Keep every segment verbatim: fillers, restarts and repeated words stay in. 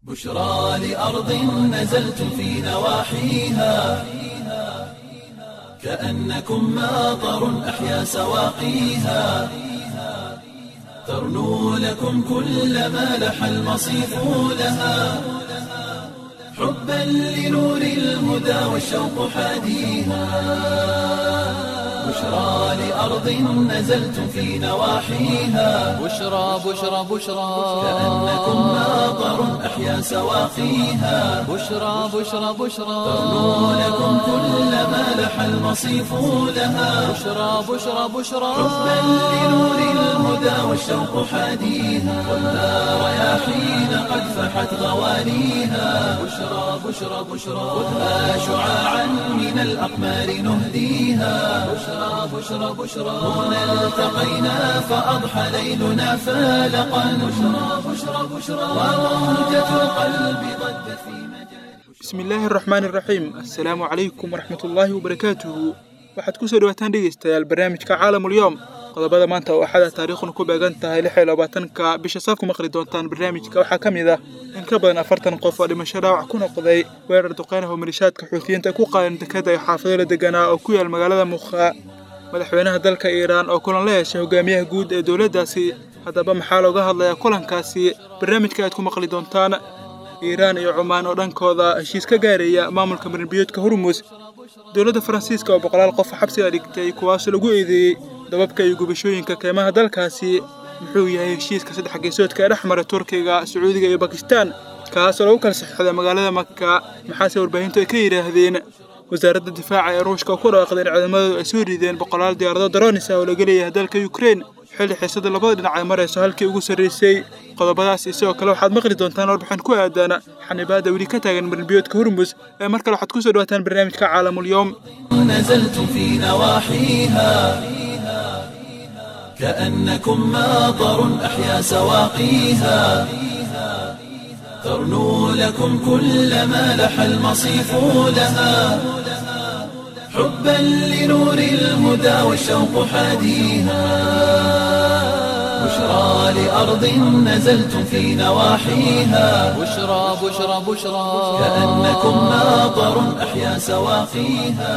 بشرى لأرض نزلتم في نواحيها كأنكم ماطر أحيا سواقيها ترنو لكم كل ما لح المصيف لها حبا لنور الهدى والشوق حاديها بشرى لأرض نزلتم في نواحيها بشرى بشرى بشرى كأنكم ماطر أحيا سواقيها بشرى بشرى بشرى ترنو لكم كل ما لح المصيف لها بشرى بشرى بشرى حبا لنور الهدى والشوق حاديها والنار رياحين قد فحت غوانيها بشرى بشرى بشرى خذها شعاعا من الأقمار نهديها بشرى بشرى بشرى هنا التقينا فأضحى ليلنا فالقا بشرى بشرى بشرى وموجة القلب ضجت في مجال بسم الله الرحمن الرحيم السلام عليكم ورحمة الله وبركاته waxaad ku soo dhawaataan dhegeystayaal barnaamijka caalamul yawm qodobada maanta oo axada taariikhdu ku beegan tahay lix iyo labaatanka bisha safar ku maqli doontaan barnaamijka waxaa ka mid ah in ka badan afartan qof oo dhimasho dhaawac ku noqday weerar duqeynaha oo milishaadka xuutiyiinta ku qaadan dekada ay xaafado la deganaa oo ku yaal magaalada Mukha madaxweynaha dalka Iiraan oo kulan la yeeshay hogaamiyaha guud ee dawladdaasi haddaba maxaa looga hadlayaa kulankaasi barnaamijka aad ku maqli doontaan Iiraan iyo Oman oo dhankooda heshiis ka gaaraya maamulka marinbiyoodka Hormuz dawladda Faransiiska oo boqolaal qof xabsiga dhigtay kuwaas lagu eedeeyay dababka iyo gubashooyinka keymaha dalkaasi muxuu yahay heshiiska saddex geesoodka ee dhexmara Turkiga, Sacuudiga iyo Pakistan kaas oo lagu kala saxiixday magaalada Makka maxaase warbaahintu ay ka yiraahdeen wasaaradda difaaca ee Ruushka ku dhawaaqday in ciidamadu ay soo rideen boqolaal diyaarado drones ah oo laga leeyahay dalka Ukraine xilli xiisada labada dhinac ay marayso halkii ugu sareysay qodobadaas isoo kale waxaad maqli doontaan warbixin ku aadan xanibaada weli ka taagan marinbiyoodka Hormuz ee markale waxaad ku soo dhawaataan barnaamijka caalamul yawm نزلتم في نواحيها كأنكم ماطر أحيا سواقيها ترنو لكم كل ما لح المصيف لها حبا لنور الهدى والشوق حاديها بشرى لأرض نزلتم في نواحيها بشرى بشرى بشرى كأنكم ماطر أحيا سواقيها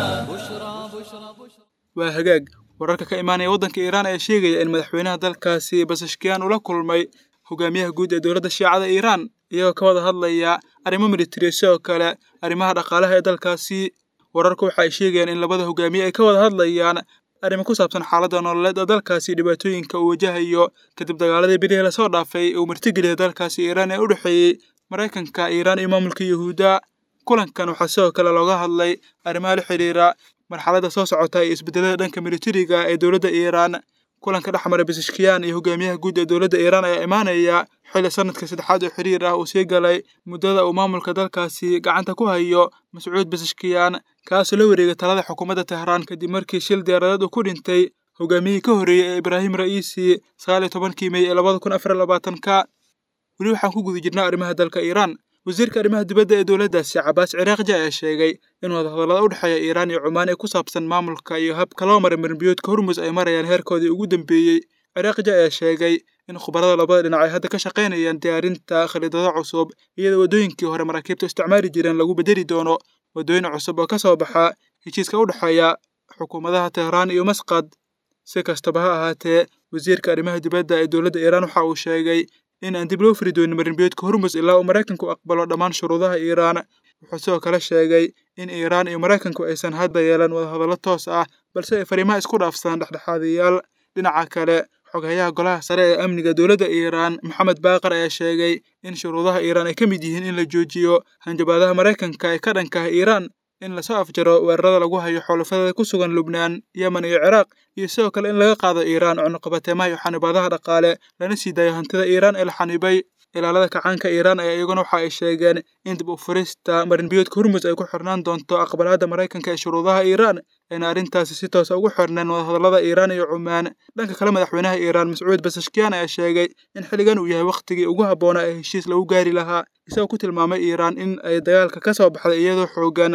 waa hagaag wararka ka imaanaya waddanka Iiraan ayaa sheegaya in madaxweynaha dalkaasi Pezeshkian uu la kulmay hogaamiyaha guud ee dawladda Shiicada Iiraan iyagoo ka wada hadlaya arrimo militari oo kale arrimaha dhaqaalaha ee dalkaasi wararku waxa ay sheegayaan in labada hogaamiye ay ka wada hadlayaan arrimo ku saabsan xaaladda nololeed ee dalkaasi dhibaatooyinka uu wajahayo kadib dagaaladii bilihii la soo dhaafay ee uu martigeliyay dalkaasi Iiraan ee u dhaxeeyay Mareykanka, Iiraan iyo maamulka Yahuuda kulankan waxaa sidoo kale looga hadlay arrimaha la xiriira marxaladda soo socota ee isbedelada dhanka militariga ee dawladda Iiraan kulanka dhexmara Pezeshkian iyo hogaamiyaha guud ee dawladda Iiraan ayaa imaanaya xilli sanadka saddexaad oo xiriir ah uu sii galay muddada uu maamulka dalkaasi gacanta ku hayo Mas'uud Pezeshkian kaas oo la wareegay talada xukuumadda Tehran kadib markii shil diyaaradeed uu ku dhintay hogaamiyihii ka horreeyay ee Ibrahim Raisi sagaal iyo tobankii May ee labada kun afar iyo labaatanka weli waxaan ku guda jirnaa arrimaha dalka Iiraan wasiirka arrimaha dibadda ee dawladdaasi Cabbaas Ciraaqji ayaa sheegay in wadahadallada u dhexeeya Iiraan iyo Oman ee ku saabsan maamulka iyo habka loo maray marinbiyoodka Hormuz ay marayaan heerkoodii ugu dambeeyay Ciraaqji ayaa sheegay in khubarada labada dhinac ay hadda ka shaqaynayaan diyaarinta khariidado cusub iyadoo wadooyinkii hore maraakiibta isticmaali jireen lagu bedeli doono wadooyin cusub oo ka soo baxa heshiiska u dhexeeya xukuumadaha Tehran iyo Masqad si kastaba ha ahaatee wasiirka arrimaha dibadda ee dawladda Iiraan waxa uu sheegay in aan dib loo furi doonin marinbiyoodka Hormuz ilaa uu Mareykanku aqbalo dhammaan shuruudaha Iiraan wuxuu sidoo kale sheegay in Iiraan iyo Mareykanku aysan hadda yeelan wadahadallo toos ah balse ay fariimaha isku dhaafsadaan dhexdhexaadiyaal dhinaca kale xogayaha golaha sare ee amniga dawladda Iiraan Maxamed Baaqir ayaa sheegay in shuruudaha Iiraan ay ka mid yihiin in la joojiyo hanjabaadaha Mareykanka ee ka dhanka ah Iiraan in la soo afjaro weerarada lagu hayo xulafada ku sugan Lubnaan, Yemen iyo Ciraaq iyo sidoo kale in laga qaado Iiraan cunaqabateemaha iyo xanibaadaha dhaqaale lana sii daayo hantida Iiraan ee la xanibay ilaalada kacaanka Iiraan ayaa iyaguna waxa ay sheegeen in dib u furista marinbiyoodka Hormuz ay ku xirnaan doonto aqbalaadda Mareykanka ee shuruudaha Iiraan ayna arrintaasi si toos ah ugu xirnaan wadahadallada Iiraan iyo Oman dhanka kale madaxweynaha Iiraan Mas'uud Pezeshkian ayaa sheegay in xilligan uu yahay waqtigii ugu habboonaa ee heshiis lagu gaari lahaa isagoo ku tilmaamay Iiraan in ay dagaalka ka soo baxday iyadoo xoogan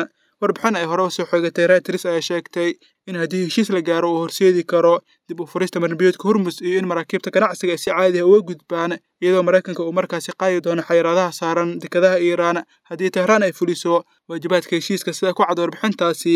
warbixin ay hore usoo xoogatay Reuters ayaa sheegtay in haddii heshiis la gaaro uu horseedi karo dib u furista marinbiyoodka Hormuz iyo in maraakiibta ganacsiga si caadi ah uga gudbaan iyadoo Maraykanka uu markaasi qaadi doono xayiraadaha saaran dekedaha Iiraan haddii Tehraan ay fuliso waajibaadka heshiiska sida ku cad warbixintaasi.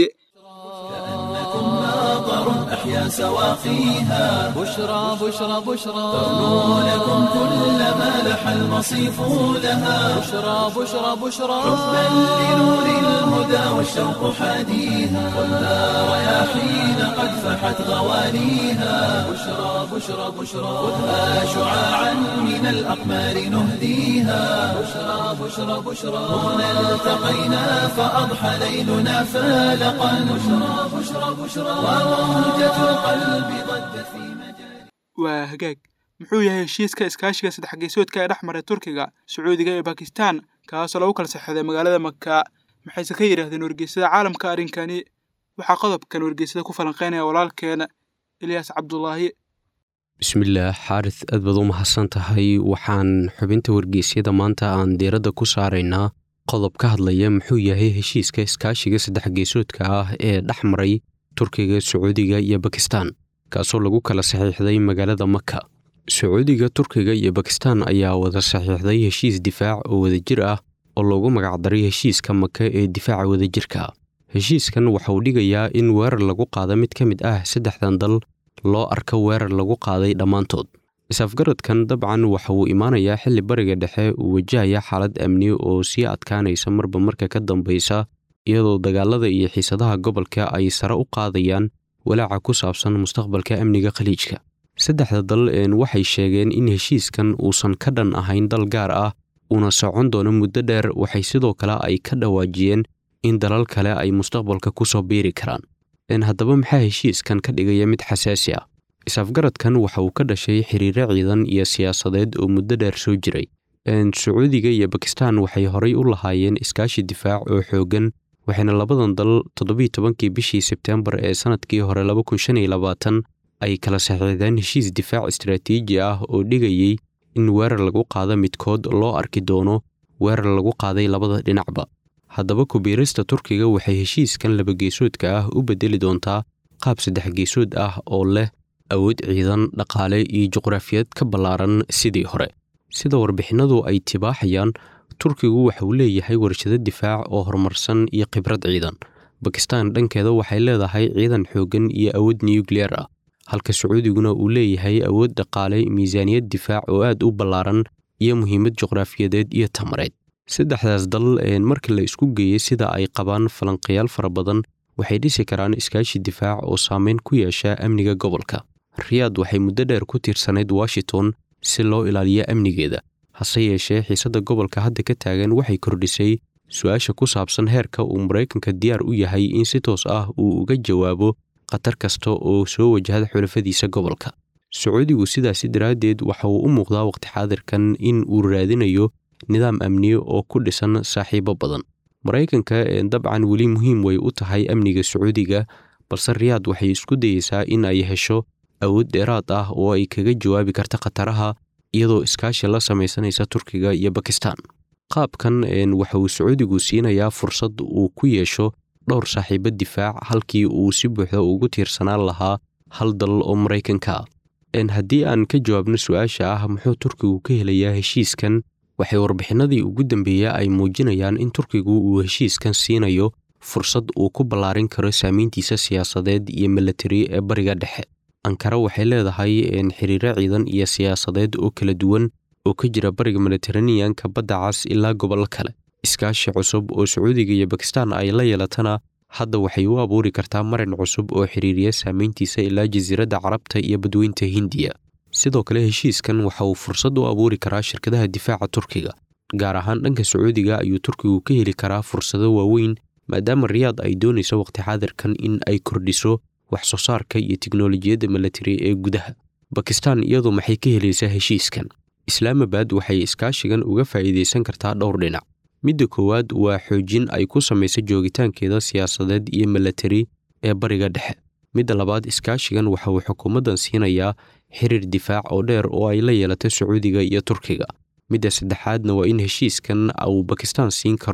أحيا سواقيها بشرى بشرى بشرى ترنو لكم كل ما لح المصيف لها بشرى بشرى بشرى حبا لنور الهدى والشوق حاديها ولا رياحين قد فحت غوانيها بشرى بشرى بشرى خذها شعاعا من الأقمار نهديها بشرى بشرى بشرى هنا التقينا فأضحى ليلنا فالقا بشرى بشرى بشرى وموجة القلب ضجت في مجال waa hagaag muxuu yahay heshiiska iskaashiga saddex geesoodka ee dhex maray Turkiga, Sacuudiga iyo Pakistan kaasoo lagu kala saxeexday magaalada Makka maxayse ka yiraahdeen wargeysyada caalamka arrinkani waxaa qodobkan wargeysyada ku falanqeynaya walaalkeena Ilyas Cabdullaahi. bismillaah xaaris aad baad u mahadsan tahay. waxaan xubinta wargeysyada maanta aan diiradda ku saaraynaa qodob ka hadlaya muxuu yahay heshiiska iskaashiga saddex geesoodka ah ee dhex maray Turkiga, Sacuudiga iyo Pakistan kaasoo lagu kala saxiixday magaalada Makka. Sacuudiga, Turkiga iyo Pakistan ayaa wada saxiixday heshiis difaac oo wadajir ah oo loogu magac daray heshiiska Makka ee difaaca wadajirka. heshiiskan waxa uu dhigayaa in weerar lagu qaado mid ka mid ah saddexdan dal loo arko weerar lagu qaaday dhammaantood. isafgaradkan dabcan waxa uu imaanayaa xilli bariga dhexe uu wajahaya xaalad amni oo sii adkaanaysa marba marka ka dambaysa iyadoo dagaalada iyo xiisadaha gobolka ay sare u qaadayaan walaaca ku saabsan mustaqbalka amniga khaliijka. saddexda dal een waxay sheegeen in heshiiskan uusan ka dhan ahayn dal gaar ah una socon doono muddo dheer. waxay sidoo kale ay ka dhawaajiyeen in dalal kale ay mustaqbalka ku soo biiri karaan. een haddaba maxaa heshiiskan ka dhigaya mid xasaasi ah? isafgaradkan waxa uu ka dhashay xiriiro ciidan iyo siyaasadeed oo muddo dheer soo jiray. een Sacuudiga iyo Pakistan waxay horay u lahaayeen iskaashi difaac oo xooggan waxayna labadan dal toddoba tobankii bishii Sebtembar ee sanadkii hore laba kun shan iyo labaatan ay kala saxiixdeen heshiis difaac istiraatiiji ah oo dhigayay in weerar lagu qaado midkood loo arki doono weerar lagu qaaday labada dhinacba. haddaba ku biirista Turkiga waxay heshiiskan laba geesoodka ah u bedeli doontaa qaab saddex geesood ah oo leh awood ciidan, dhaqaale iyo juqraafiyad ka ballaaran sidii hore. sida warbixinadu ay tibaaxayaan, Turkigu waxa uu leeyahay warshado difaac oo horumarsan iyo khibrad ciidan. Pakistan dhankeeda waxay leedahay ciidan xooggan iyo awood nuclear ah, halka Sacuudiguna uu leeyahay awood dhaqaale, miisaaniyad difaac oo aad u ballaaran iyo muhiimad juqraafiyadeed iyo tamareed. saddexdaas dal ee marka la isku geeyay sida ay qabaan falanqayaal fara badan waxay dhisi karaan iskaashi difaac oo saameyn ku yeesha amniga gobolka. Riyadh waxay muddo dheer ku tiirsanayd Washington si loo ilaaliyo amnigeeda, hase yeeshee xiisadda gobolka hadda ka taagan waxay kordhisay su'aasha ku saabsan heerka uu Maraykanka diyaar u yahay in si toos ah uu uga jawaabo khatar kasta oo soo wajahda xulafadiisa gobolka. Sacuudigu sidaasi daraaddeed waxa uu u muuqdaa waqti xaadirkan in uu raadinayo nidaam amni oo ku dhisan saaxiibo badan. Maraykanka dabcan weli muhiim way u tahay amniga Sacuudiga, balse Riyadh waxay isku dayeysaa in ay hesho awood dheeraad ah oo ay kaga jawaabi karta khataraha iyadoo iskaashi la samaysanaysa Turkiga iyo Pakistan. qaabkan waxa uu Sacuudigu siinayaa fursad uu ku yeesho dhowr saaxiibo difaac halkii uu si buuxda ugu tiirsanaan lahaa hal dal oo Maraykanka ah. haddii aan ka jawaabno su'aasha ah muxuu Turkigu ka helayaa heshiiskan, waxay warbixinadii ugu dambeeyay ay muujinayaan in Turkigu uu heshiiskan siinayo fursad uu ku ballaarin karo saamayntiisa siyaasadeed iyo military ee bariga dhexe. Ankara waxay leedahay xiriiro ciidan iyo siyaasadeed oo kala duwan oo ka jira bariga Mediterranean-ka badda cas ilaa gobollo kale. iskaashi cusub oo Sacuudiga iyo Pakistan ay la yeelatana hadda waxay u abuuri kartaa marin cusub oo xiriiriya saamayntiisa ilaa jasiiradda Carabta iyo badweynta Hindiya. sidoo kale heshiiskan waxa uu fursad u abuuri karaa shirkadaha difaaca Turkiga, gaar ahaan dhanka Sacuudiga ayuu Turkigu ka heli karaa fursado waaweyn maadaama Riyadh ay doonayso waqti xaadirkan in ay kordhiso wax soo saarka iyo tiknoolajiyadda military ee gudaha. Pakistan iyadoo maxay ka helaysaa heshiiskan? Islamabad waxay iskaashigan uga faa'iideysan kartaa dhowr dhinac. midda koowaad waa xoojin ay ku samayso joogitaankeeda siyaasadeed iyo military ee bariga dhexe. midda labaad, iskaashigan waxa uu xukuumaddan siinayaa xiriir difaac oo dheer oo ay la yeelato Sacuudiga iyo Turkiga. midda saddexaadna waa in heshiiskan uu Pakistan siin karo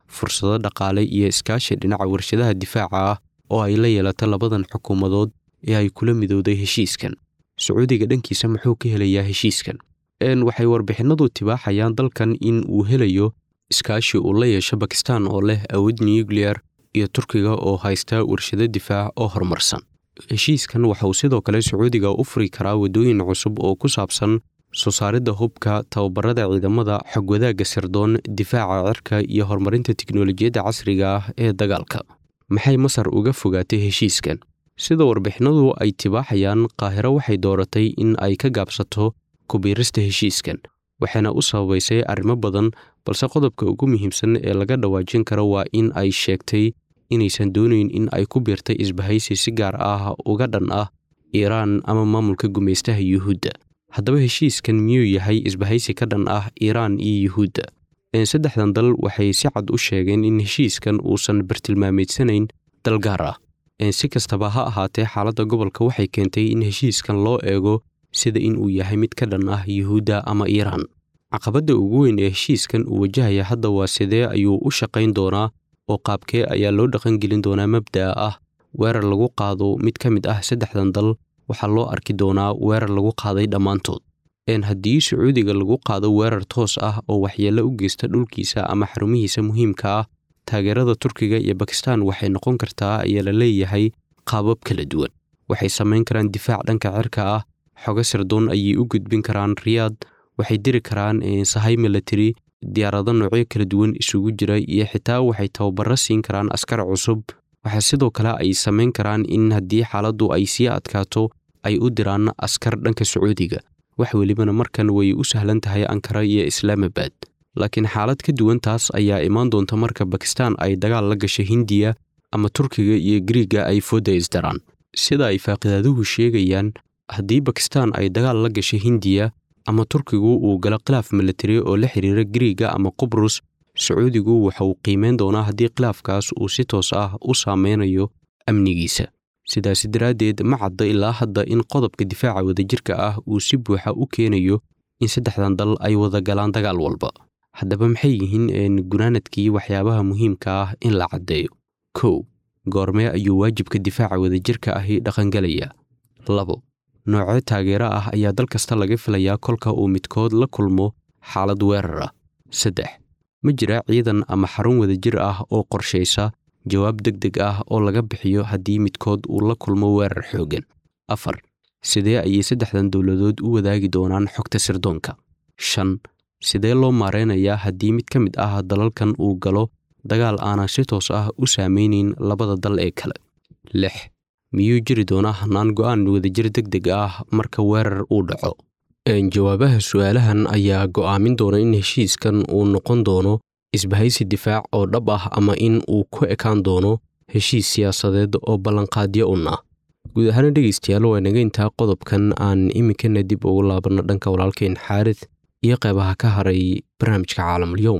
fursado dhaqaale iyo iskaashi dhinaca warshadaha difaaca ah oo ay la yeelato labadan xukuumadood ee ay kula midowday heshiiskan. Sacuudiga dhankiisa muxuu ka helayaa heshiiskan? een waxay warbixinadu tibaaxayaan dalkan in uu helayo iskaashi uu la yeesho Bakistan oo leh awood nuclear iyo Turkiga oo haysta warshado difaac oo horumarsan. Heshiiskan waxa uu sidoo kale Sacuudiga u furi karaa wadooyin cusub oo ku saabsan soo saaridda hubka, tababarada ciidamada, xog wadaagga sirdoon, difaaca cirka iyo horumarinta tiknoolajiyadda casriga ah ee dagaalka. Maxay Masar uga fogaatay heshiiskan? Sida warbixinadu ay tibaaxayaan, Qaahiro waxay dooratay in ay ka gaabsato ku biirista heshiiskan, waxaana u sababaysay arrimo badan, balse qodobka ugu muhiimsan ee laga dhawaajin karo waa in ay sheegtay inaysan doonayn in ay ku biirtay isbahaysi si gaar ah uga dhan ah Iiraan ama maamulka gumaystaha Yuhuudda. Haddaba heshiiskan miyuu yahay isbahaysi ka dhan ah Iiraan iyo Yuhuudda? Een saddexdan dal waxay si cad u sheegeen in heshiiskan uusan bartilmaameedsanayn dal gaar ah. Een si kastaba ha ahaatee, xaaladda gobolka waxay keentay in heshiiskan loo eego sida in uu yahay mid ka dhan ah Yuhuudda ama Iiraan. Caqabadda ugu weyn ee heshiiskan uu wajahaya hadda waa sidee ayuu u shaqayn doonaa oo qaabkee ayaa loo dhaqan gelin doonaa mabda'a ah weerar lagu qaado mid ka mid ah saddexdan dal waxaa loo arki doonaa weerar lagu qaaday dhammaantood. Een haddii Sacuudiga lagu qaado weerar toos ah oo waxyeello u geysta dhulkiisa ama xarumihiisa muhiimka ah, taageerada Turkiga iyo Bakistan waxay noqon kartaa ayaa la leeyahay qaabab kala duwan. Waxay samayn karaan difaac dhanka cirka ah, xogo sirdoon ayay u gudbin karaan Riyaad, waxay diri karaan sahay military, diyaarado noocyo kala duwan isugu jira iyo xitaa waxay tababaro siin karaan askar cusub. Waxa sidoo kale ay samayn karaan in haddii xaaladdu ay sii adkaato ay u diraan askar dhanka Sacuudiga. Wax welibana markan way u sahlan tahay Ankara iyo Islaamabad. Laakiin xaalad ka duwan taas ayaa imaan doonta marka Bakistan ay dagaal la gasho Hindiya ama Turkiga iyo Greega ay fooda isdaraan. Sida ay faaqidaduhu sheegayaan, haddii Bakistan ay dagaal la gasho Hindiya ama Turkigu uu galo khilaaf military oo la xiriira Greega ama Qubrus, Sacuudigu waxa uu qiimeyn doonaa haddii khilaafkaas uu si toos ah u saameynayo amnigiisa. Sidaas daraaddeed ma cadda ilaa hadda in qodobka difaaca wadajirka ah uu si buuxa u keenayo in saddexdan dal ay wada galaan dagaal walba. Haddaba maxay yihiin gunaanadkii waxyaabaha muhiimka ah in la caddeeyo? kow. Goormee ayuu waajibka difaaca wadajirka ahi dhaqangalaya? labo. Noocyo taageero ah ayaa dal kasta laga filayaa kolka uu midkood la kulmo xaalad weerar ah. saddex. Ma jira ciidan ama xarun wadajir ah oo qorshaysa jawaab degdeg ah oo laga bixiyo haddii midkood uu la kulmo weerar xooggan. afar. Sidee ayay saddexdan dowladood u wadaagi doonaan xogta sirdoonka? shan. Sidee loo maareynayaa haddii mid ka mid ah dalalkan uu galo dagaal aanan si toos ah u saameynin labada dal ee kale? lix. Miyuu jiri doonaa hannaan go'aan wadajir degdeg ah marka weerar uu dhaco? Jawaabaha su'aalahan ayaa go'aamin doona in heshiiskan uu noqon doono isbahaysi difaac oo dhab ah ama in uu ku ekaan doono heshiis siyaasadeed oo ballanqaadyo un ah. Guud ahaan dhegeystayaal waa naga intaa qodobkan aan iminkana dib ugu laabano dhanka walaalkeen Xaarith iyo qaybaha ka haray barnaamijka Caalamul Yawm.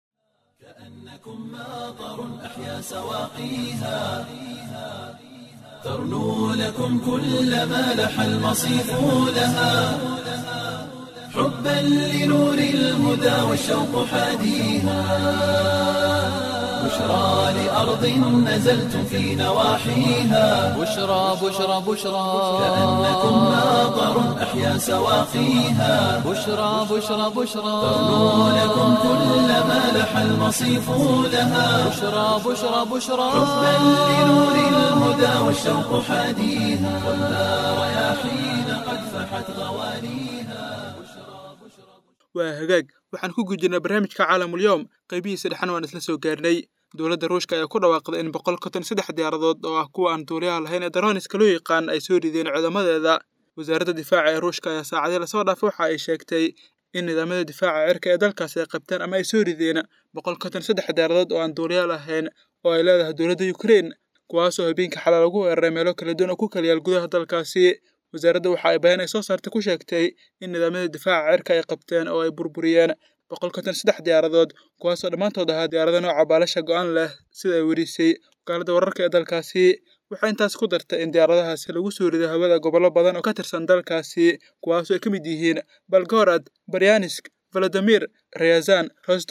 ترنو لكم كل ما لح المصيف لها حبا لنور الهدى والشوق حاديها بشرى لأرض نزلتم في نواحيها بشرى بشرى بشرى كأنكم ماطر أحيا سواقيها بشرى بشرى بشرى ترنو لكم كل ما لح المصيف لها بشرى بشرى بشرى حبا لنور الهدى والشوق حاديها والنار رياحين قد فحت غوانيها. waa hagaag waxaan ku gudjirnaa barnaamijka Caalamul Yawm qaybihiisa dhexan waan isla soo gaarnay. Dowladda Ruushka ayaa ku dhawaaqday in boqol konton iyo saddex diyaaradood oo ah kuwa aan duuliyaha lahayn ee droniska loo yaqaan ay soo rideen ciidamadeeda. Wasaaradda Difaaca ee Ruushka ayaa saacadii la soo dhaafay waxa ay sheegtay in nidaamyada difaaca cirka ee dalkaasi ay qabteen ama ay soo rideen boqol konton iyo saddex diyaaradood oo aan duuliyaha lahayn oo ay leedahay dowladda Ukraine, kuwaasoo habeenkii xalay lagu weeraray meelo kala duwan oo ku kala yaal gudaha dalkaasi. wasaaradda waxa ay bayaan ay soo saartay ku sheegtay in nidaamyada difaaca cirka ay qabteen oo ay burburiyeen boqol konton iyo saddex diyaaradood, kuwaasoo dhammaantood ahaa diyaarado nooca baalasha go'aan leh sida ay warisay wakaaladda wararka ee dalkaasi. waxay intaas ku dartay in diyaaradahaasi lagu soo riday hawada gobollo badan oo ka tirsan dalkaasi, kuwaasoo ay ka mid yihiin Belgorod, Bryansk, Volodymyr, Ryazan, Rostov,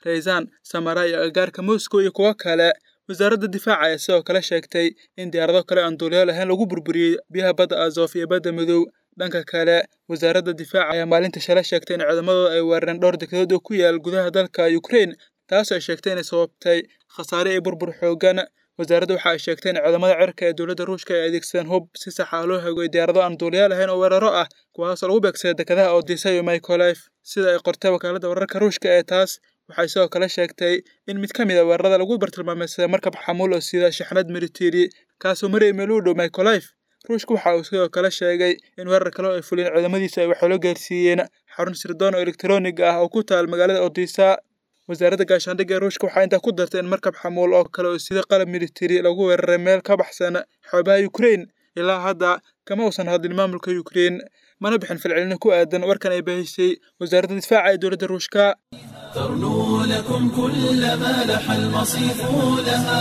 raysaan samara iyo agagaarka moscow iyo kuwo kale wasaaradda difaaca ayaa sidoo kale sheegtay in diyaarado kale aan duuliyo lahayn lagu burburiyey biyaha badda azof iyo badda madow dhanka kale wasaaradda difaaca ayaa maalinta shalay sheegtay in ciidamadooda ay weerareen dhowr dekedood oo ku yaal gudaha dalka ukraine taas ay sheegtay inay sababtay khasaare iyo burbur xooggan wasaaradda waxa ay sheegtay in ciidamada cirka ee dowladda ruushka ay adeegsadeen hub si sax ah loo hagoy diyaarado aan duuliyo lahayn oo weeraro ah kuwaasoo lagu beegsaday dekedaha odisa iyo mykolaiv sida ay qortay wakaaladda wararka ruushka ee taas waxay sidoo kale sheegtay in mid ka mid a weerarada lagu bartilmaameysaday markab xamuul oo sida shaxnad militari kaasoo marayay meel u dhow mykolaiv ruushka waxa uu sidoo kale sheegay in weerar kale oo ay fuliyeen ciidamadiisa ay waxyeelo gaarsiiyeen xarun sirdoon oo elektaroonig ah oo ku taal magaalada odisa wasaaradda gaashaandhigga ruushka waxaa intaa ku dartay in markab xamuul oo kale oo sida qalab militari lagu weeraray meel ka baxsan xoobaha ukraine ilaa hadda kama uusan hadlin maamulka ukraine mana bixin falcelino ku aadan warkan ay baahisay wasaaradda difaaca ee dowladda ruushka ترنو لكم كل ما لح المصيف لها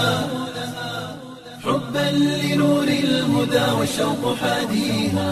حبا لنور الهدى والشوق حاديها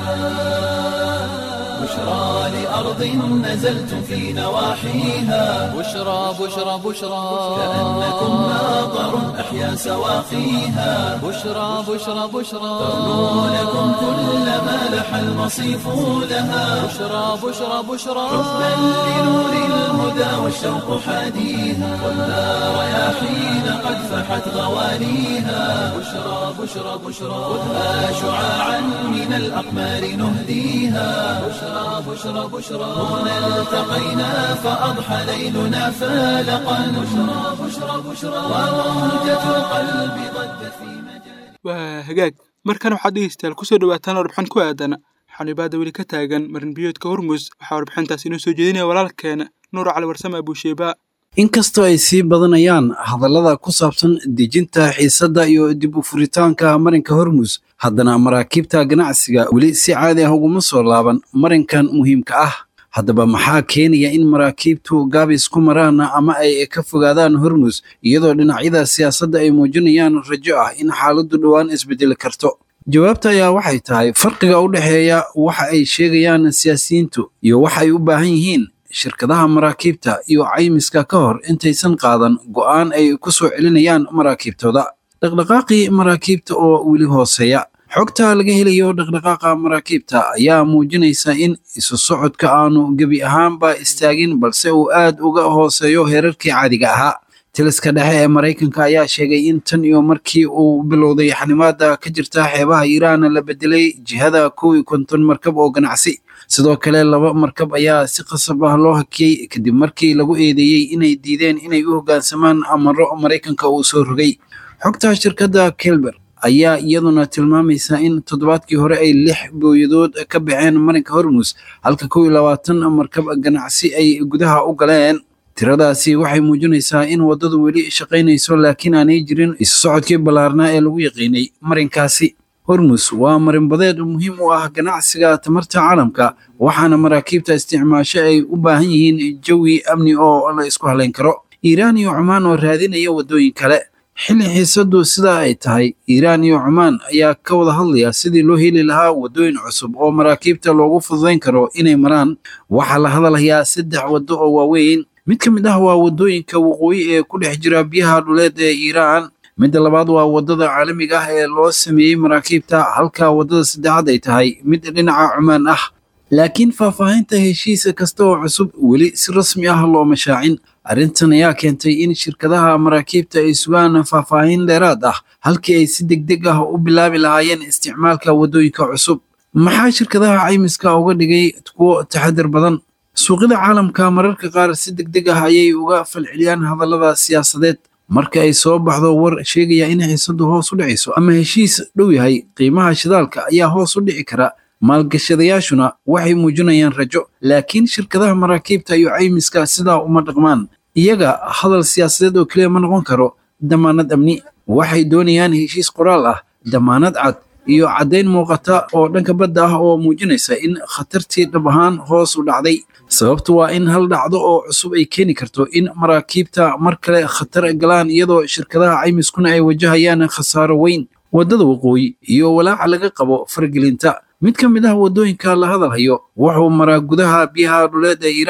بشرى لأرض نزلتم في نواحيها بشرى بشرى بشرى كأنكم ماطر أحيا سواقيها بشرى بشرى بشرى ترنو لكم كل ما لح المصيف لها بشرى بشرى بشرى حبا لنور الهدى والشوق حاديها ولا رياحين قد فحت غوانيها بشرى بشرى بشرى خذها شعاعا من الأقمار نهديها بشرى بشرى بشرى هنا التقينا فأضحى ليلنا فالقا بشرى بشرى بشرى وموجة القلب ضجت في مجال waa hagaag markan waxaad dhegeystayaal kusoo dhawaataan warbixin ku aadan xanibaada weli ka taagan marin biyoodka hormus waxaa warbixintaas inoo soo jeedinaya walaalkeen nuur cali warsame abuusheeba inkastoo ay sii badanayaan hadallada ku saabsan dejinta xiisadda iyo dib u furitaanka marinka hormus haddana maraakiibta ganacsiga weli si caadi ah uguma soo laaban marinkan muhiimka ah haddaba maxaa keenaya in maraakiibtu gaabis ku maraan ama ay ka fogaadaan hormus iyadoo dhinacyada siyaasadda ay muujinayaan rajo ah in xaaladdu dhowaan isbedeli karto jawaabta ayaa waxay tahay farqiga u dhexeeya waxa ay sheegayaan siyaasiyiintu iyo waxa ay u baahan yihiin shirkadaha maraakiibta iyo caymiska ka hor intaysan qaadan go'aan ay ku soo celinayaan maraakiibtooda dhaqdhaqaaqii maraakiibta oo weli hooseeya xogta laga helayo dhaqdhaqaaqa maraakiibta ayaa muujinaysa in isu socodka aanu gebi ahaanba istaagin balse uu aad uga hooseeyo heerarkii caadiga ahaa taliska dhexe ee maraykanka ayaa sheegay in tan iyo markii uu bilowday xanimaada ka jirta xeebaha iiraan la bedelay jihada kow iyo konton markab oo ganacsi sidoo kale laba markab ayaa si qasab ah loo hakiyey kadib markii lagu eedeeyey inay diideen inay u hoggaansamaan amaro maraykanka uu soo rogay xogta shirkadda kelber ayaa iyaduna tilmaamaysa in toddobaadkii hore ay lix booyadood ka baxeen marinka hormus halka kow iyo labaatan markab ganacsi ay gudaha u galeen tiradaasi waxay muujinaysaa in waddadu weli shaqaynayso laakiin aanay jirin isu socodkii ballaarnaa ee lagu yaqiinay marinkaasi hormus waa marinbadeed muhiim u ah ganacsiga tamarta caalamka waxaana maraakiibta isticmaasho ay u baahan yihiin jawi amni oo la isku halayn karo iiraan iyo cumaan oo raadinaya waddooyin kale xilli xiisaddu sidaa ay tahay iiraan iyo cumaan ayaa ka wada hadlaya sidii loo heli lahaa waddooyin cusub oo maraakiibta loogu fududayn karo inay maraan waxaa la hadalhayaa saddex waddo oo waaweyn mid ka mid ah waa waddooyinka waqooyi ee ku dhex jira biyaha dhuleed ee iiraan midda labaad waa waddada caalamiga ah ee loo sameeyey maraakiibta halka waddada saddexaad ay tahay mid dhinaca cumaan ah laakiin faahfaahinta heshiisa kasta oo cusub weli si rasmi ah looma shaacin arrintan ayaa keentay in shirkadaha maraakiibta ay sugaan faahfaahin dheeraad ah halkii ay si degdeg ah u bilaabi lahaayeen isticmaalka waddooyinka cusub maxaa shirkadaha caymiska uga dhigay kuwo taxadir badan suuqyada caalamka mararka qaar si degdeg ah ayay uga falceliyaan hadallada siyaasadeed marka ay soo baxdo war sheegaya in xiisaddu hoos u dhacayso ama heshiis dhow yahay qiimaha shidaalka ayaa hoos u dhici kara maalgashadayaashuna waxay muujinayaan rajo laakiin shirkadaha maraakiibta iyo caymiska sidaa uma dhaqmaan iyaga hadal siyaasadeed oo keliya ma noqon karo damaanad amni waxay doonayaan heshiis qoraal ah damaanad cad iyo caddayn muuqata oo dhanka badda ah oo muujinaysa in khatartii dhab ahaan hoos u dhacday sababtu waa in hal dhacdo oo cusub ay keeni karto in maraakiibta mar kale khatar galaan iyadoo shirkadaha caymiskuna ay wajahayaan khasaaro weyn waddada waqooyi iyo walaaca laga qabo fargelinta mid ka mid ah waddooyinka la hadalhayo wuxuu maraa gudaha biyaha dhuleed ee iiraan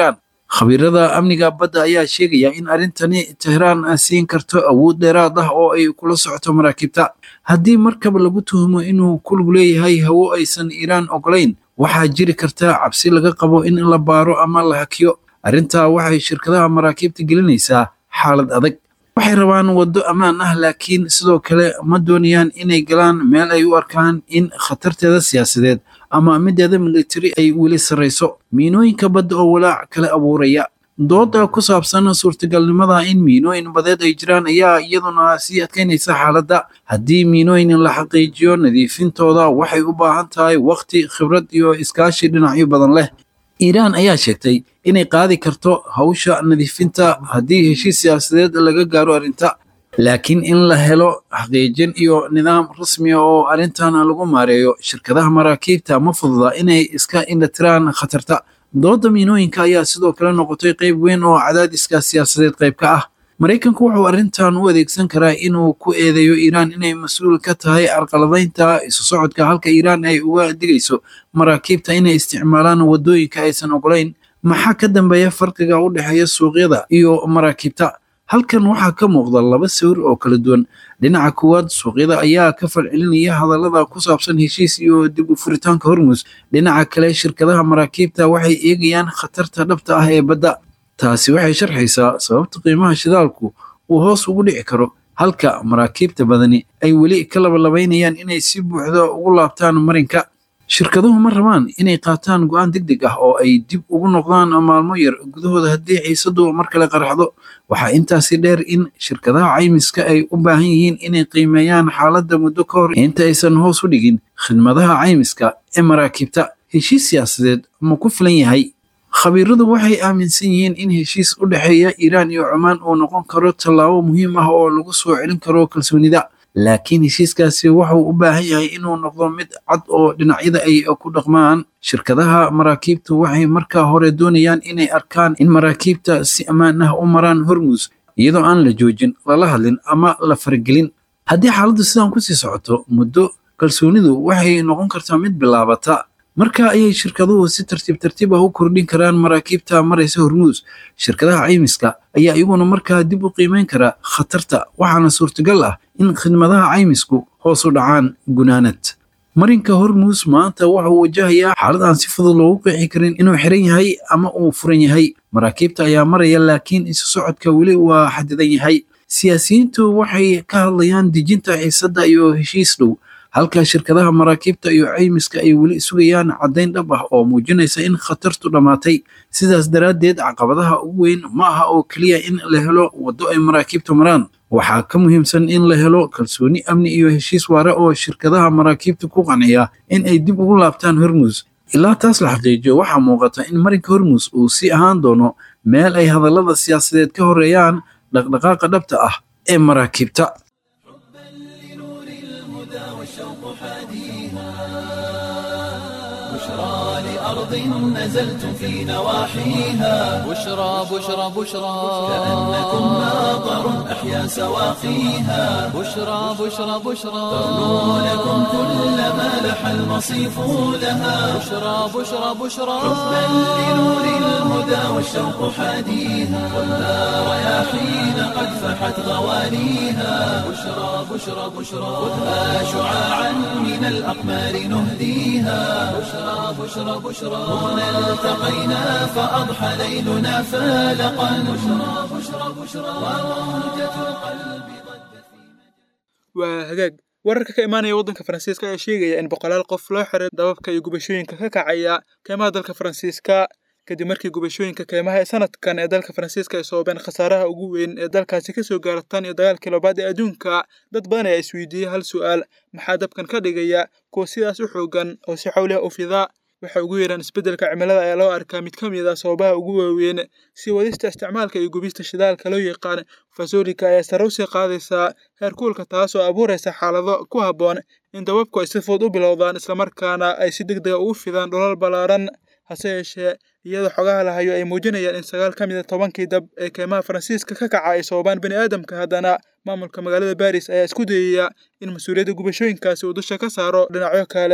khabiirada amniga badda ayaa sheegaya in arrintani tehraan siin karto awood dheeraad ah oo ay kula socoto maraakiibta haddii markab lagu tuhumo inuu ku lug leeyahay hawo aysan iiraan ogolayn waxaa jiri karta cabsi laga qabo in la baaro ama la hakiyo arrintaa waxay shirkadaha maraakiibta gelinaysaa xaalad adag waxay rabaan waddo ammaan ah laakiin sidoo kale ma doonayaan inay galaan meel ay u arkaan in khatarteeda siyaasadeed ama mideeda militari ay weli sarrayso miinooyinka badda oo walaac kala abuuraya dooda ku saabsan suurtagalnimada in miinooyin badeed ay jiraan ayaa iyaduna sii adkaynaysa xaaladda haddii miinooyin la xaqiijiyo nadiifintooda waxay u baahan tahay waqti khibrad iyo iskaashi dhinacyo badan leh iiraan ayaa sheegtay inay qaadi karto hawsha nadiifinta haddii heshiis siyaasadeed laga gaaro arrinta laakiin in la helo xaqiijin iyo nidaam rasmi ah oo arrintan lagu maareeyo shirkadaha maraakiibta ma fududa inay iska indhatiraan khatarta dooda miinooyinka ayaa sidoo kale noqotay qayb weyn oo cadaadiska siyaasadeed qayb ka ah maraykanku wuxuu arrintan u adeegsan karaa inuu ku eedeeyo iiraan inay mas-uul ka tahay carqaladaynta isu socodka halka iiraan ay uga digayso maraakiibta inay isticmaalaan waddooyinka aysan ogolayn maxaa ka dambeeya farqiga u dhexeeya suuqyada iyo maraakiibta halkan waxaa ka muuqda laba sawir oo kala duwan dhinaca koowaad suuqyada ayaa ka falcelinaya hadallada ku saabsan heshiis iyo dib u furitaanka hormus dhinaca kale shirkadaha maraakiibta waxay eegayaan khatarta dhabta ah ee badda taasi waxay sharxaysaa sababta qiimaha shidaalku uu hoos ugu dhici karo halka maraakiibta badani ay weli ka labalabaynayaan inay si buuxda ugu laabtaan marinka shirkaduhu ma rabaan inay qaataan go'aan degdeg ah oo ay dib ugu noqdaan maalmo yar gudahooda haddii xiisadu mar kale qarxdo waxaa intaasi dheer in shirkadaha caymiska ay u baahan yihiin inay qiimeeyaan xaaladda muddo ka hor inta aysan hoos u dhigin khidmadaha caymiska ee maraakiibta heshiis siyaasadeed ma ku filan yahay khabiiradu waxay aaminsan yihiin in heshiis u dhexeeya iiraan iyo cumaan uu noqon karo tallaabo muhiim ah oo lagu soo celin karo kalsoonida laakiin heshiiskaasi wuxuu u baahan yahay inuu noqdo mid cad oo dhinacyada ay ku dhaqmaan shirkadaha maraakiibtu waxay markaa hore doonayaan inay arkaan in maraakiibta si ammaan ah u maraan hormus iyadoo aan la joojin lala hadlin ama la faragelin haddii xaaladdu sidaan kusii socoto muddo kalsoonidu waxay noqon kartaa mid bilaabata marka ayay shirkaduhu si tartiib tartiib ah u kordhin karaan maraakiibta maraysa hormuus shirkadaha caymiska ayaa iyaguna markaa dib u qiimeyn kara khatarta waxaana suurtagal ah in khidmadaha caymisku hoos u dhacaan gunaanad marinka hormuus maanta wuxuu wajahayaa xaalad aan si fudud loogu qeexi karin inuu xiran yahay ama uu furan yahay maraakiibta ayaa maraya laakiin isu socodka weli waa xadidan yahay siyaasiyiintu waxay ka hadlayaan dejinta xiisadda iyo heshiis dhow halka shirkadaha maraakiibta iyo caymiska ay weli sugayaan caddayn dhab ah oo muujinaysa in khatartu dhammaatay sidaas daraaddeed caqabadaha ugu weyn ma aha oo keliya in la helo waddo ay maraakiibtu maraan waxaa ka muhiimsan in la helo kalsooni amni iyo heshiis waare oo shirkadaha maraakiibta ku qanciya in ay dib ugu laabtaan hormus ilaa taas la xaqiijiyo waxaa muuqata in marinka hormus uu sii ahaan doono meel ay hadallada siyaasadeed ka horeeyaan dhaqdhaqaaqa dhabta ah ee maraakiibta أرض نزلت في نواحيها بشرى بشرى بشرى كأنكم ماطر أحيا سواقيها بشرى بشرى بشرى تغنو لكم كل ما لح المصيف لها بشرى بشرى بشرى حبا لنور الهدى والشوق حاديها ولا رياحين قد فحت غوانيها بشرى بشرى بشرى خذها شعاعا من الأقمار نهديها بشرى بشرى بشرى هنا التقينا فأضحى ليلنا فالقا بشرى بشرى بشرى وموجة القلب waa hagaag wararka ka imaanaya waddanka faransiiska ayaa sheegaya in boqolaal qof loo xiray dababka iyo gubashooyinka ka kacaya keymaha dalka faransiiska kadib markii gubashooyinka keymaha ee sanadkan ee dalka faransiiska ay sababeen khasaaraha ugu weyn ee dalkaasi kasoo gaara tan iyo dagaalkii labaad ee adduunka dad badan ayaa isweydiiyey hal su'aal maxaa dabkan ka dhigaya kuwa sidaas u xoogan oo si xawli ah u fida waxa ugu yeeraan isbeddelka cimilada ayaa loo arkaa mid ka mid ah sababaha ugu waaweyn si wadista isticmaalka iyo gubista shidaalka loo yaqaan fasoolika ayaa sare usii qaadaysaa heerkuulka taas oo abuuraysa xaalado ku habboon in dababku ay si fudud u bilowdaan islamarkaana ay si degdega ugu fidaan dhulal ballaaran hase yeeshee iyadoo xogaha la hayo ay muujinayaan in sagaal ka mid a tobankii dab ee keymaha faransiiska ka kaca ay sababaan bani aadamka haddana maamulka magaalada baris ayaa isku dayaya in mas-uuliyadda gubashooyinkaasi uu dusha ka saaro dhinacyo kale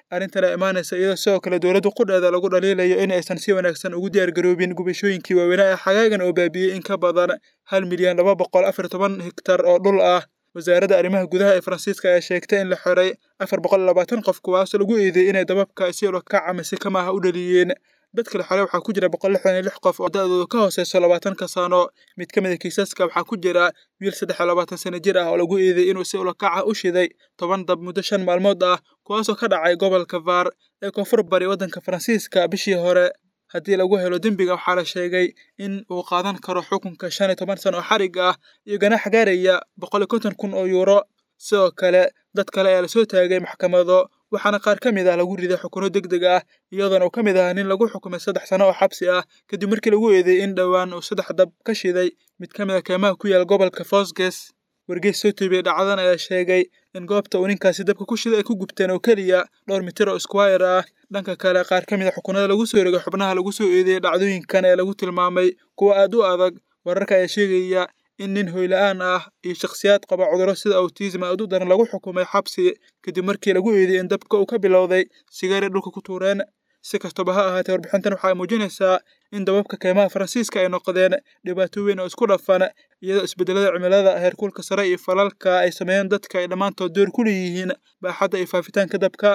arrintan ay imaanaysa iyadoo sidoo kale dowladda qudheeda lagu dhaliilayo in aysan si wanaagsan ugu diyaargaroobin gubashooyinkii waaweynaa ee xagaagan oo baabiiyey in ka badan hal milyan laba boqol afar iyo toban hektar oo dhul ah. wasaaradda arrimaha gudaha ee Faransiiska ayaa sheegtay in la xiray afar boqol iyo labaatan qof kuwaas lagu eedeeyay inay dababka si ula kac ama si kama ah u dhaliyeen. dadka la xiray waxaa ku jira boqol lixdan iyo lix qof oo da'doodu ka hooseyso labaatanka sano. mid ka mid ah kiisaska waxaa ku jira wiil saddex iyo labaatan sano jir ah oo lagu eedeeyay inuu si ula kac ah u shiday toban dab muddo shan maalmood ah kuwaasoo ka dhacay gobolka Var ee koonfur bari waddanka Faransiiska bishii hore. haddii lagu helo dembiga waxaa la sheegay in uu qaadan karo xukunka shan iyo toban sano oo xarig ah iyo ganaax gaaraya boqol iyo konton kun oo euro. sidoo kale dad kale ayaa lasoo taagay maxkamado waxaana qaar ka mid ah lagu riday xukuno degdeg ah iyadoona uu ka mid ahaa nin lagu xukumay saddex sano oo xabsi ah kadib markii lagu eedeeyay in dhowaan uu saddex dab ka shiday mid ka mid ah keymaha ku yaal gobolka Vosges. wargeys soo tubiyey dhacdadan ayaa sheegay in goobta uu ninkaasi dabka ku shiday ay ku gubteen oo keliya dhowr mitir oo square ah. dhanka kale qaar ka mid ah xukunada lagu soo rogay xubnaha lagu soo eedeeyay dhacdooyinkan ee lagu tilmaamay kuwa aad u adag. wararka ayaa sheegaya in nin hoyla-aan ah iyo shakhsiyaad qaba cudurro sida autism aad u daran lagu xukumay xabsi kadib markii lagu eedeeyay in dabka uu ka bilowday sigaar ay dhulka ku tuureen. si kastaba ha ahaatee warbixintan waxay muujinaysaa in dababka keymaha Faransiiska ay noqdeen dhibaato weyn oo isku dhafan iyadoo isbedelada cimilada heerkulka sare iyo falalka ay sameeyaan dadka ay dhammaantood door ku leeyihiin baaxadda iyo faafitaanka dabka.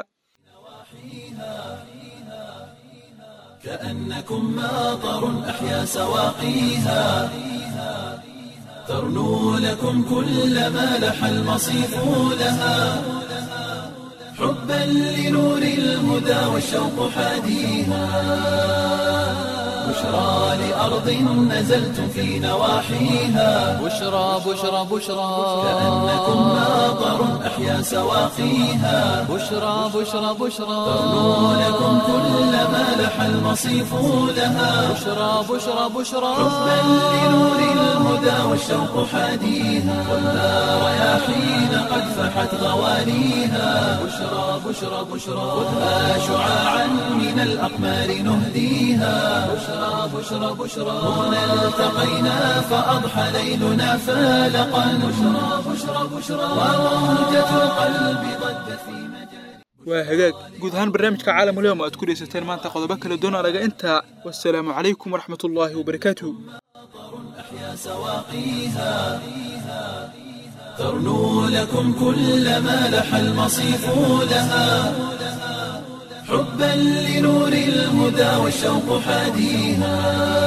كأنكم ماطر أحيا سواقيها ترنو لكم كل ما لح المصيف لها حبا لنور الهدى والشوق حاديها بشرى لأرض نزلتم في نواحيها بشرى بشرى بشرى كأنكم ماطر أحيا سواقيها بشرى بشرى بشرى ترنو لكم كل ما لح المصيف لها بشرى بشرى بشرى حبا لنور الهدى والشوق حاديها والنار رياحين قد فحت غوانيها بشرى بشرى بشرى خذها شعاعا من الأقمار نهديها بشرى بشرى بشرى هنا التقينا فأضحى ليلنا فالقا بشرى بشرى بشرى وموجة القلب ضجت في مجال waa hagaag guud ahaan barnaamijka caalamul yawm aad ku dhegeysateen maanta qodobo kala duwan anaga inta wassalaamu calaykum waraxmatullaahi wabarakaatuh. أحيا سواقيها ترنو لكم كل ما لح المصيف لها حبا لنور الهدى والشوق حاديها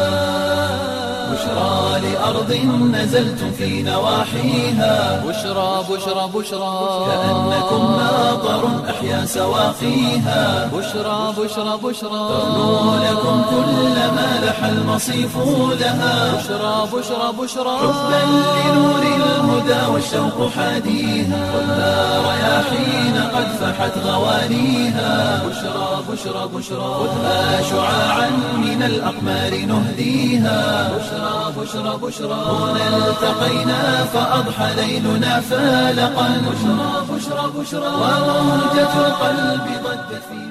بشرى لأرض نزلتم في نواحيها بشرى بشرى بشرى كأنكم ماطر أحيا سواقيها بشرى بشرى بشرى ترنو لكم كل ما لح المصيف لها بشرى بشرى بشرى حبا لنور الهدى والشوق حاديها والنار رياحين قد فحت غوانيها بشرى بشرى بشرى خذها شعاعا من الأقمار نهديها بشرى بشرى بشرى هنا التقينا فأضحى ليلنا فالقا بشرى بشرى بشرى وموجة القلب ضجت في